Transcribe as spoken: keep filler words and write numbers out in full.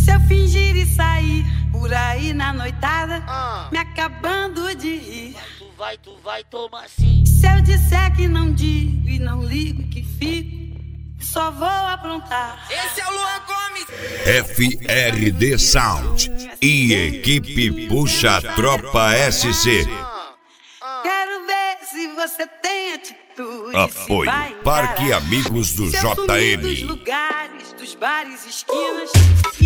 Se eu fingir e sair por aí na noitada, Ah. me acabando de rir. Tu vai, tu vai, toma assim. Se eu disser que não digo e não ligo que fico, só vou aprontar. Esse é o Luan Gomes. F R D Sound e equipe Puxa Tropa S C. Quero ver se você tem atitude. Apoio se vai Parque encarar. Amigos do Se eu sumir J dos M. lugares, dos bares, esquinas,